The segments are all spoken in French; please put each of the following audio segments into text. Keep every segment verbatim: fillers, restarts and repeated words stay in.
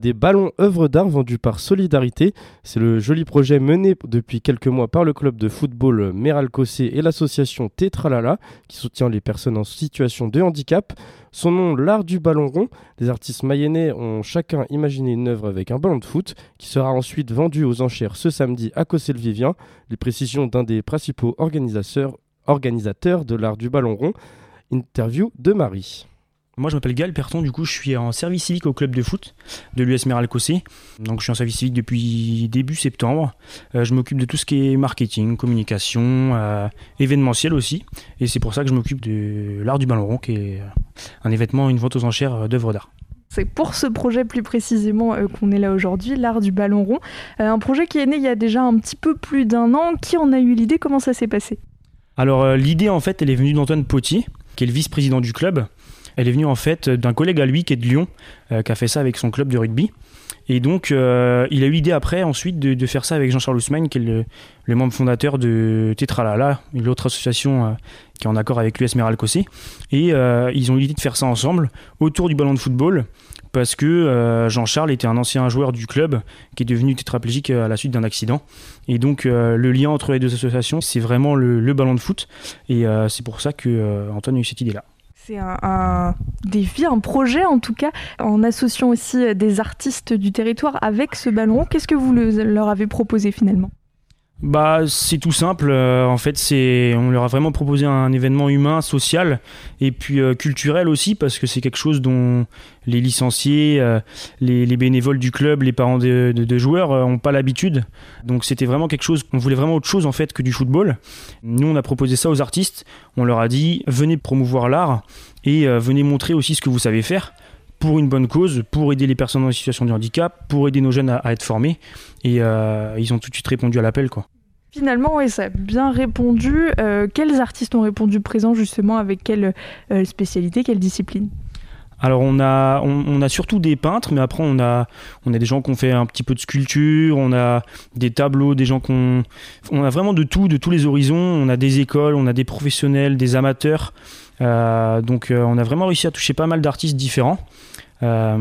Des ballons œuvres d'art vendus par Solidarité. C'est le joli projet mené depuis quelques mois par le club de football Meral-Cossé et l'association Tétralala qui soutient les personnes en situation de handicap. Son nom, l'art du ballon rond. Les artistes mayennais ont chacun imaginé une œuvre avec un ballon de foot qui sera ensuite vendu aux enchères ce samedi à Cossé-le-Vivien. Les précisions d'un des principaux organisateurs, organisateurs de l'art du ballon rond. Interview de Marie. Moi je m'appelle Gaël Perton, du coup je suis en service civique au club de foot de l'U S Meral-Cossé. Donc je suis en service civique depuis début septembre. Euh, je m'occupe de tout ce qui est marketing, communication, euh, événementiel aussi. Et c'est pour ça que je m'occupe de l'art du ballon rond qui est un événement, une vente aux enchères d'œuvres d'art. C'est pour ce projet plus précisément euh, qu'on est là aujourd'hui, l'art du ballon rond. Euh, un projet qui est né il y a déjà un petit peu plus d'un an. Qui en a eu l'idée? Comment ça s'est passé? Alors euh, l'idée en fait elle est venue d'Antoine Potier, qui est le vice-président du club. Elle est venue en fait d'un collègue à lui qui est de Lyon, euh, qui a fait ça avec son club de rugby. Et donc euh, il a eu l'idée après ensuite de, de faire ça avec Jean-Charles Haussmann, qui est le, le membre fondateur de Tétralala, une autre association euh, qui est en accord avec l'U S Meral-Cossé. Et euh, ils ont eu l'idée de faire ça ensemble autour du ballon de football, parce que euh, Jean-Charles était un ancien joueur du club qui est devenu tétraplégique à la suite d'un accident. Et donc euh, le lien entre les deux associations, c'est vraiment le, le ballon de foot. Et euh, c'est pour ça qu'Antoine euh, a eu cette idée-là. C'est un, un défi, un projet en tout cas, en associant aussi des artistes du territoire avec ce ballon rond. Qu'est-ce que vous le, leur avez proposé finalement ? Bah, c'est tout simple. Euh, en fait, c'est, on leur a vraiment proposé un événement humain, social et puis euh, culturel aussi, parce que c'est quelque chose dont les licenciés, euh, les, les bénévoles du club, les parents de, de, de joueurs euh, ont pas l'habitude. Donc, c'était vraiment quelque chose. On voulait vraiment autre chose en fait que du football. Nous, on a proposé ça aux artistes. On leur a dit venez promouvoir l'art et euh, venez montrer aussi ce que vous savez faire, pour une bonne cause, pour aider les personnes en situation de handicap, pour aider nos jeunes à, à être formés. Et euh, ils ont tout de suite répondu à l'appel, quoi. Finalement, oui, ça a bien répondu. Euh, quels artistes ont répondu présent, justement, avec quelle euh, spécialité, quelle discipline ? Alors on a, on, on a surtout des peintres, mais après on a, on a des gens qui ont fait un petit peu de sculpture, on a des tableaux, des gens qui ont... On a vraiment de tout, de tous les horizons. On a des écoles, on a des professionnels, des amateurs. Euh, donc euh, on a vraiment réussi à toucher pas mal d'artistes différents. Euh,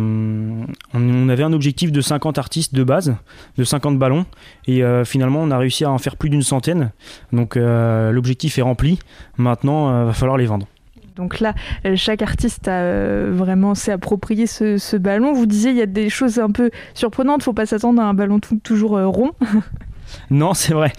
on, on avait un objectif de cinquante artistes de base, de cinquante ballons, et euh, finalement on a réussi à en faire plus d'une centaine. Donc euh, l'objectif est rempli. Maintenant, il euh, va falloir les vendre. Donc là, chaque artiste a euh, vraiment s'est approprié ce, ce ballon. Vous disiez, il y a des choses un peu surprenantes. Il ne faut pas s'attendre à un ballon tout, toujours euh, rond. Non, c'est vrai.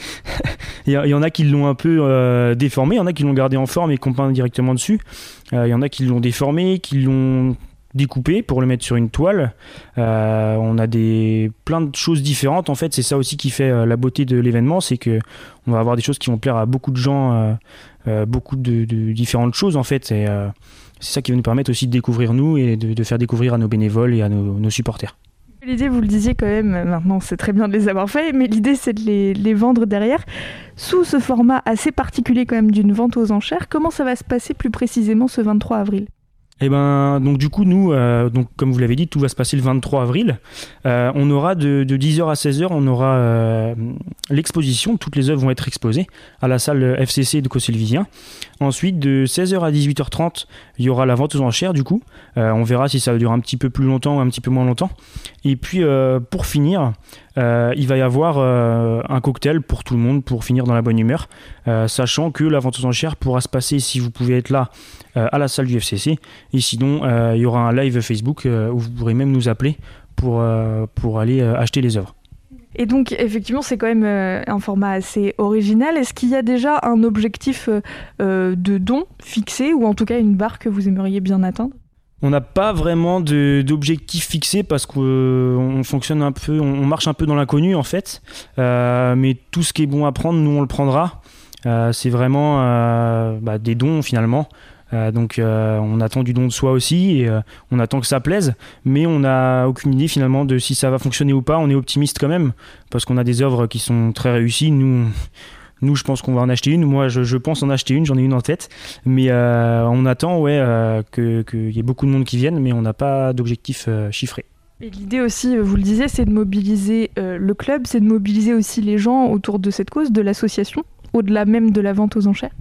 Il y, y en a qui l'ont un peu euh, déformé, il y en a qui l'ont gardé en forme et qu'on peint directement dessus. Euh, il y en a qui l'ont déformé, qui l'ont découpé pour le mettre sur une toile. Euh, on a des, plein de choses différentes. En fait, c'est ça aussi qui fait euh, la beauté de l'événement, c'est que on va avoir des choses qui vont plaire à beaucoup de gens, euh, euh, beaucoup de, de différentes choses en fait. Et, euh, c'est ça qui va nous permettre aussi de découvrir nous et de, de faire découvrir à nos bénévoles et à nos, nos supporters. L'idée, vous le disiez quand même, maintenant c'est très bien de les avoir faits, mais l'idée c'est de les, les vendre derrière, sous ce format assez particulier quand même d'une vente aux enchères. Comment ça va se passer plus précisément ce vingt-trois avril ? Et ben donc du coup nous euh, donc comme vous l'avez dit, tout va se passer le vingt-trois avril. Euh, on aura de, de dix heures à seize heures, on aura euh, l'exposition, toutes les œuvres vont être exposées à la salle F C C de Cossé-le-Vivien. Ensuite de seize heures à dix-huit heures trente, il y aura la vente aux enchères du coup. Euh, on verra si ça va durer un petit peu plus longtemps ou un petit peu moins longtemps. Et puis euh, pour finir, euh, il va y avoir euh, un cocktail pour tout le monde pour finir dans la bonne humeur, euh, sachant que la vente aux enchères pourra se passer si vous pouvez être là euh, à la salle du F C C. Et sinon, euh, il y aura un live Facebook euh, où vous pourrez même nous appeler pour, euh, pour aller euh, acheter les œuvres. Et donc, effectivement, c'est quand même euh, un format assez original. Est-ce qu'il y a déjà un objectif euh, de don fixé, ou en tout cas une barre que vous aimeriez bien atteindre ? On n'a pas vraiment de, d'objectif fixé parce qu'on euh, fonctionne un peu, on marche un peu dans l'inconnu en fait. Euh, mais tout ce qui est bon à prendre, nous on le prendra. Euh, c'est vraiment euh, bah, des dons finalement. Euh, donc euh, on attend du don de soi aussi et euh, on attend que ça plaise, mais on n'a aucune idée finalement de si ça va fonctionner ou pas. On est optimiste quand même parce qu'on a des œuvres qui sont très réussies. Nous, nous je pense qu'on va en acheter une. Moi je, je pense en acheter une, j'en ai une en tête, mais euh, on attend ouais, euh, que, qu'il y ait beaucoup de monde qui vienne, mais on n'a pas d'objectif euh, chiffré. Et l'idée aussi, vous le disiez, c'est de mobiliser euh, le club, c'est de mobiliser aussi les gens autour de cette cause, de l'association, au-delà même de la vente aux enchères.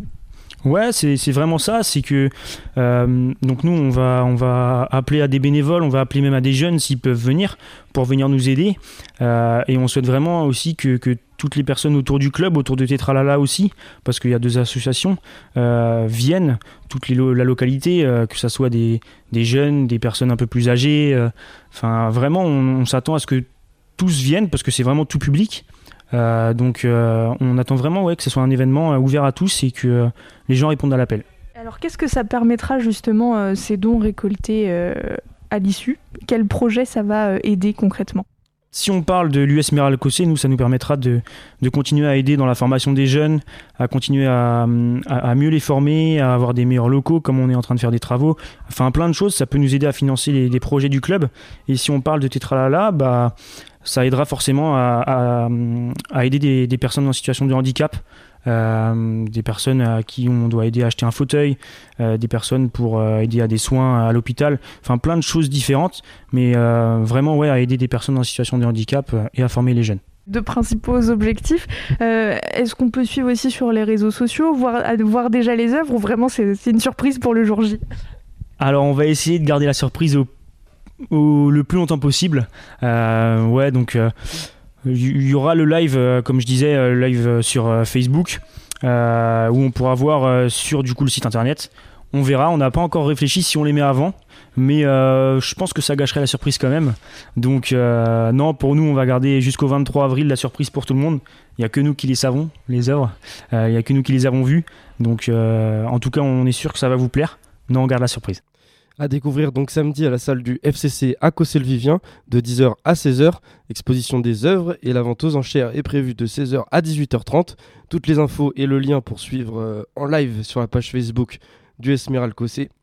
Ouais, c'est, c'est vraiment ça. C'est que euh, donc nous, on va, on va appeler à des bénévoles, on va appeler même à des jeunes s'ils peuvent venir pour venir nous aider. Euh, et on souhaite vraiment aussi que, que toutes les personnes autour du club, autour de Tétralala aussi, parce qu'il y a deux associations, euh, viennent, toute les lo- la localité, euh, que ce soit des, des jeunes, des personnes un peu plus âgées. Enfin, euh, vraiment, on, on s'attend à ce que tous viennent parce que c'est vraiment tout public. Euh, donc euh, on attend vraiment ouais, que ce soit un événement euh, ouvert à tous et que euh, les gens répondent à l'appel. Alors qu'est-ce que ça permettra justement euh, ces dons récoltés euh, à l'issue? Quel projet ça va euh, aider concrètement? Si on parle de l'U S Meralcosé, nous ça nous permettra de, de continuer à aider dans la formation des jeunes, à continuer à, à, à mieux les former, à avoir des meilleurs locaux comme on est en train de faire des travaux, enfin plein de choses, ça peut nous aider à financer les, les projets du club. Et si on parle de Tétralala, bah ça aidera forcément à, à, à aider des, des personnes en situation de handicap, euh, des personnes à qui on doit aider à acheter un fauteuil, euh, des personnes pour euh, aider à des soins à l'hôpital, enfin plein de choses différentes, mais euh, vraiment ouais, à aider des personnes en situation de handicap euh, et à former les jeunes. Deux principaux objectifs. Euh, est-ce qu'on peut suivre aussi sur les réseaux sociaux, voir, voir déjà les œuvres, ou vraiment c'est, c'est une surprise pour le jour J? Alors on va essayer de garder la surprise au Au, le plus longtemps possible. Euh, ouais, donc il euh, y, y aura le live, euh, comme je disais, euh, live euh, sur euh, Facebook, euh, où on pourra voir euh, sur du coup le site internet. On verra, on n'a pas encore réfléchi si on les met avant, mais euh, je pense que ça gâcherait la surprise quand même. Donc euh, non, pour nous, on va garder jusqu'au vingt-trois avril la surprise pour tout le monde. Il n'y a que nous qui les savons, les œuvres. Il euh, n'y a que nous qui les avons vues. Donc euh, en tout cas, on est sûr que ça va vous plaire. Non, on garde la surprise. À découvrir donc samedi à la salle du F C C à Cossé-le-Vivien de dix heures à seize heures. Exposition des œuvres et la vente aux enchères est prévue de seize heures à dix-huit heures trente. Toutes les infos et le lien pour suivre euh, en live sur la page Facebook du S Meralcosé.